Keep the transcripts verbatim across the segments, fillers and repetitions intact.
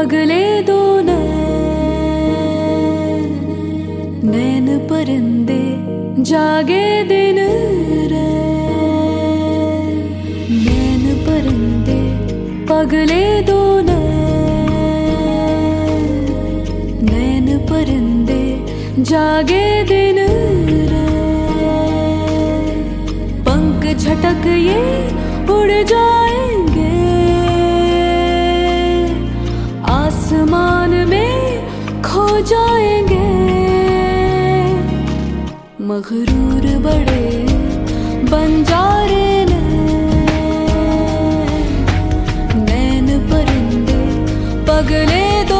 पगले दो नैन, नैन परिंदे जागे दिन रैन, नैन परिंदे पगले दो नैन, नैन परिंदे जागे दिन रैन। पंख झटक ये उड़ जाएंगे आसमान में खो जाएंगे। मगरूर बड़े बंजारे नैन, नैन परिंदे पगले दो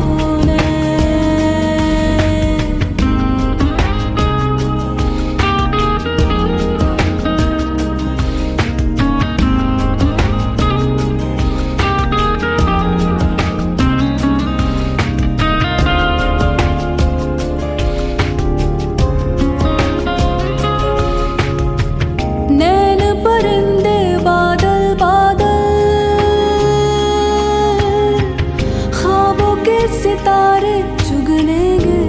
नैन परिंदे बादल बादल, ख्वाबों के सितारे चुग लेंगे।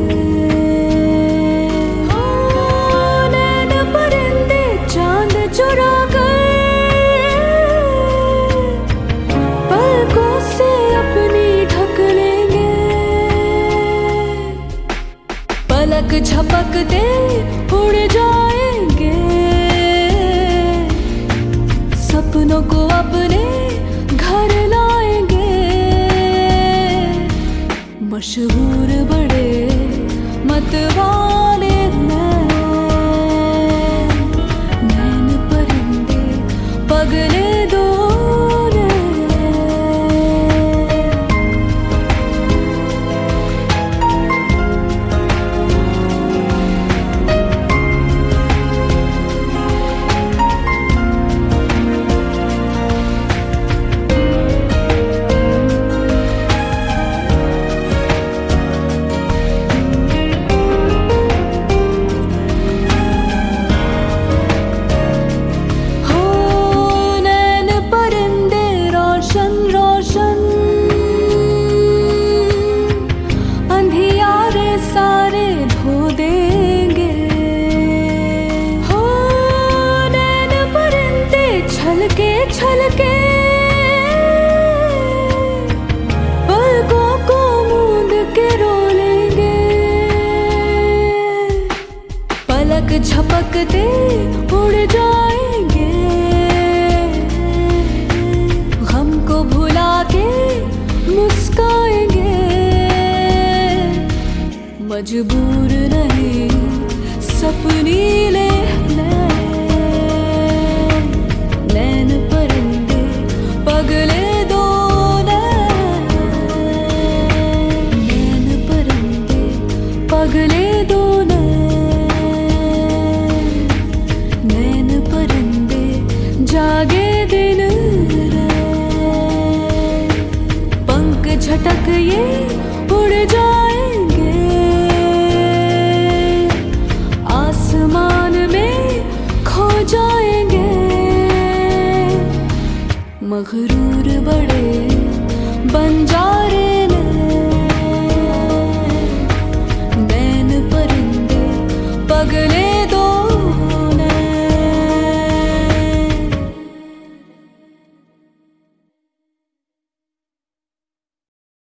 नैन परिंदे चांद चुरा कर पलकों से अपनी ढक लेंगे। पलक झपकते उड़ जाएंगे सपनों को अपने घर लाएंगे। मशहूर बड़े मतवाले नैन, नैन परिंदे पगले दो छलके पलकों को मूंद के रो लेंगे। पलक झपकते उड़ जाएंगे गम को भुला के मुस्काएंगे। मजबूर नहीं सपनी ले नैन परिंदे पगले दो नैन, नैन परिंदे पगले दो नैन, नैन परिंदे जागे दिन रैन। पंख झटक ये उड़ जाएंगे आसमान में खो जाएंगे। मगरूर बड़े बंजारे